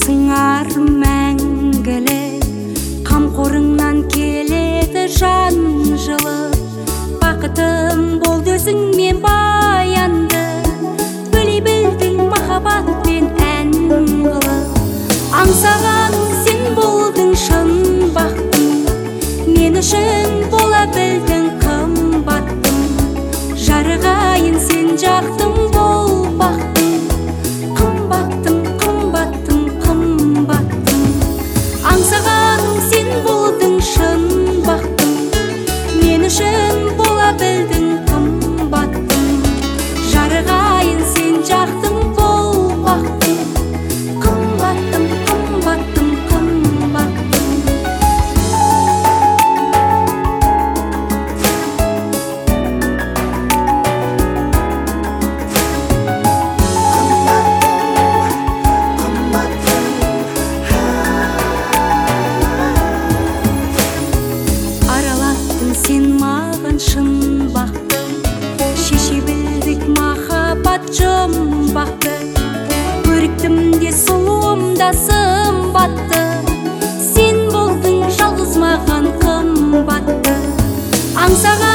сыңар мәңгілік, қамқорыңнан келеді жан жылы. Бақытым болды өзіңмен баянды, бөлей білдің махаббатпен ән қылып. Аңсағаның сен болдың шын бақтың, мен үшін бола білдің қымбаттым. Жарығайын сен жақтың бол бақтың, қымбаттым, қымбаттым, қымбаттым. Аңсағаның сен болдың шын бақтың, мен үшін бола білдің қымбаттым. Жарығайын сен жақтың бол бақтың, қымбаттым, қымбаттым, қымбаттым. Аралаттың сен маған шын бақты, шеше білдік махаббат жұмбақты. Көріктім де сұлуым да сымбатты, сен болдың жалғыз маған қымбатты. Аңсаған